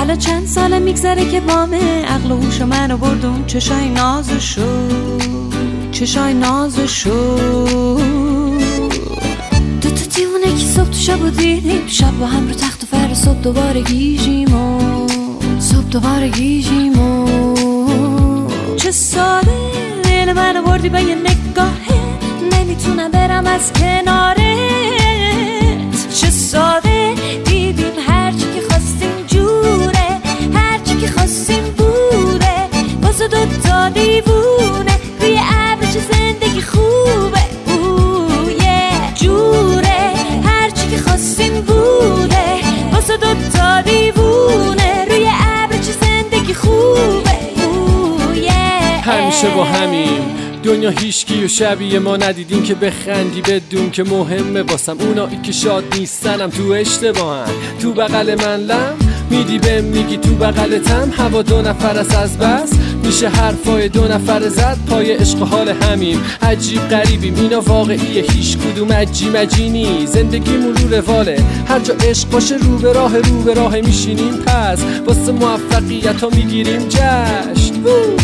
الان چند ساله میگذره که بامه عقل و هوش منو بردون چشای نازشو چشای نازشو دو تا دیوونه که صبح تو شب و دیدیم شب با هم رو تخت و فر صبح دوباره گیجیم و صبح دوباره گیجیم و چه ساله دل منو بردی به یه نگاهه نمیتونم برم از کنارت چه ساده دیدیم هرچی که خواستیم جوره هرچی که خواستیم بوده واسه دوتا دیوونه روی ابر چه زندگی خوبه جوره هرچی که خواستیم بوده واسه دوتا دیوونه روی ابر چه زندگی خوبه همیشه با همیم دنیا هیچکی و شبیه ما ندیدین که بخندی بدون که مهمه واسم اونایی که شاد نیستنم تو اشتباهن تو بغل من لم میدی بهم میگی تو بغلتم هوا دو نفر است از بس میشه حرفای دو نفر زد پای عشق حال همیم عجیب غریبیم اینا واقعیه هیچ کدوم عجیمجینی زندگیمون رو رواله هر جا عشق باشه رو به راه میشینیم پس واسه موفقیت ها میگیریم جشن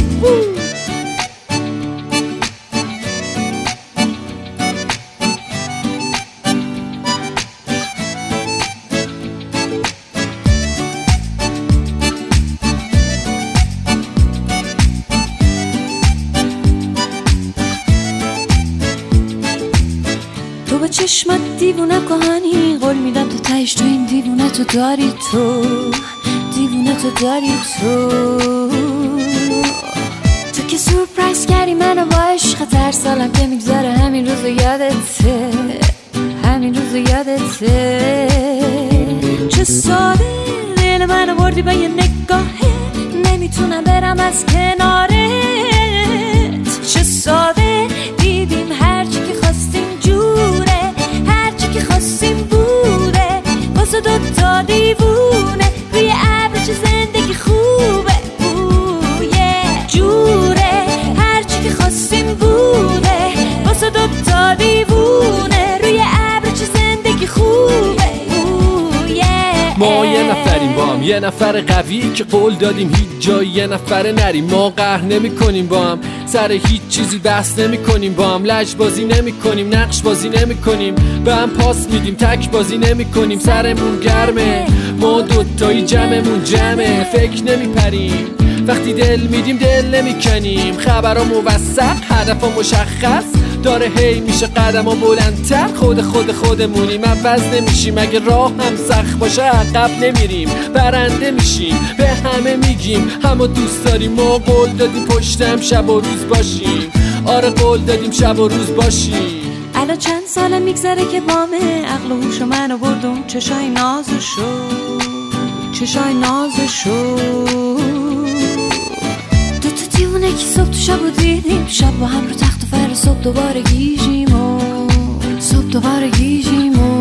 تو به چشمت دیوونه کهانی قول میدم تو تهش تو این دیوونه تو داری تو دیوونه تو داری تو که سورپرایز کردی منو با عشق هر سالم که میگذاره همین روزو یادته همین روزو یادته چه ساده دل منو بردی با یه نگاهه نمیتونم برم از کنارت چه ساده دیدیم هرچی که خواستیم جوره هرچی که خواستیم بوده واسه دوتا دیوونه روی ابر چه زندگی خوبه جوره هرچی که خواستیم بوده واسه دوتا دیوونه روی ابر چه زندگی خوبه ما یه نفریم با هم یه نفر قوی که قول دادیم هیچ جایی یه نفر نریم ما قهر نمی کنیم با هم سر هیچ چیزی بحث نمی کنیم با هم لج بازی نمی کنیم نقش بازی نمی کنیم به هم پاس میدیم تک بازی نمی کنیم سرمون گرمه ما دوتایی جمعمون جمعه فکر نمی پریم وقتی دل میدیم دل نمی کنیم خبرها موثق هدفها مشخص داره هی میشه قدم ها بلندتر خودمونیم عوض نمیشیم اگه راه هم سخت باشه عقب نمیریم برنده میشیم به همه میگیم همه دوست داریم ما قول دادیم پشتم شب و روز باشیم آره قول دادیم شب و روز باشیم الان چند ساله میگذره که بامه عقل و هوش منو بردون چشای نازشو چشای نازشو دو تا دیوونه که صبح تو شب و دیدیم شب با هم رو تخت و فر صبح دوباره گیجیم و صبح دوباره گیجیم و